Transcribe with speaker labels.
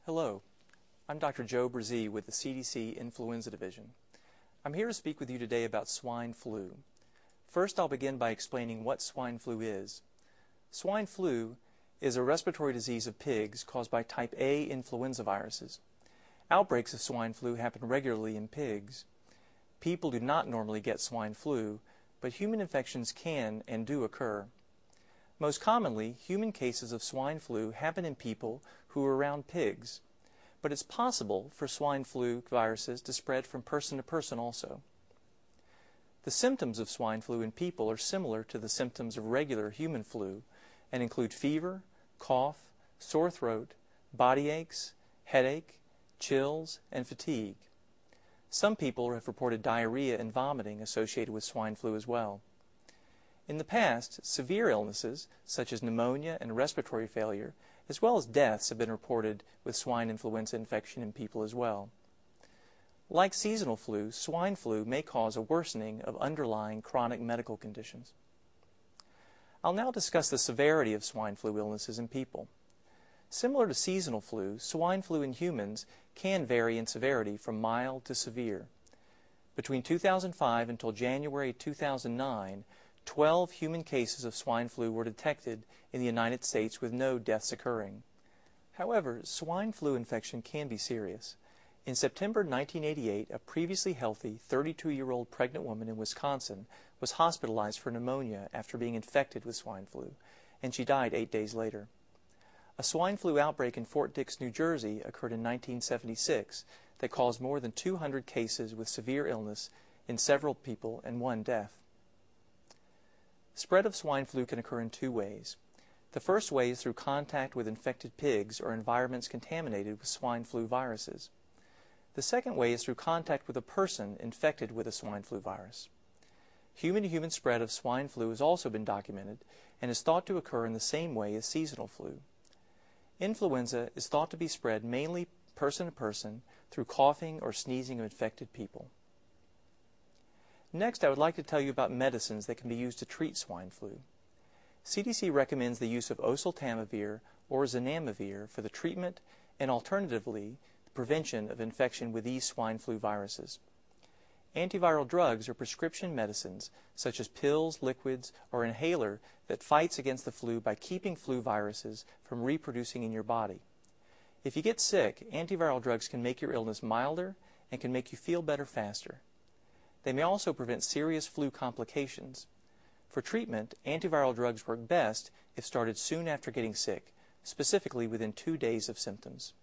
Speaker 1: Hello, I'm Dr. Joe Brzee with the CDC Influenza Division. I'm here to speak with you today about swine flu. First, I'll begin by explaining what swine flu is. Swine flu is a respiratory disease of pigs caused by type A influenza viruses. Outbreaks of swine flu happen regularly in pigs. People do not normally get swine flu, but human infections can and do occur. Most commonly, human cases of swine flu happen in people who are around pigs, but it's possible for swine flu viruses to spread from person to person also. The symptoms of swine flu in people are similar to the symptoms of regular human flu and include fever, cough, sore throat, body aches, headache, chills, and fatigue. Some people have reported diarrhea and vomiting associated with swine flu as well. In the past, severe illnesses, such as pneumonia and respiratory failure, as well as deaths, have been reported with swine influenza infection in people as well. Like seasonal flu, swine flu may cause a worsening of underlying chronic medical conditions. I'll now discuss the severity of swine flu illnesses in people. Similar to seasonal flu, swine flu in humans can vary in severity from mild to severe. Between 2005 until January 2009, 12 human cases of swine flu were detected in the United States with no deaths occurring. However, swine flu infection can be serious. In September 1988, a previously healthy 32-year-old pregnant woman in Wisconsin was hospitalized for pneumonia after being infected with swine flu, and she died 8 days later. A swine flu outbreak in Fort Dix, New Jersey occurred in 1976 that caused more than 200 cases with severe illness in several people and 1 death. Spread of swine flu can occur in 2 ways. The first way is through contact with infected pigs or environments contaminated with swine flu viruses. The second way is through contact with a person infected with a swine flu virus. Human-to-human spread of swine flu has also been documented and is thought to occur in the same way as seasonal flu. Influenza is thought to be spread mainly person to person through coughing or sneezing of infected people. Next, I would like to tell you about medicines that can be used to treat swine flu. CDC recommends the use of oseltamivir or zanamivir for the treatment and alternatively the prevention of infection with these swine flu viruses. Antiviral drugs are prescription medicines such as pills, liquids, or inhaler that fights against the flu by keeping flu viruses from reproducing in your body. If you get sick, antiviral drugs can make your illness milder and can make you feel better faster. They may also prevent serious flu complications. For treatment, antiviral drugs work best if started soon after getting sick, specifically within 2 days of symptoms.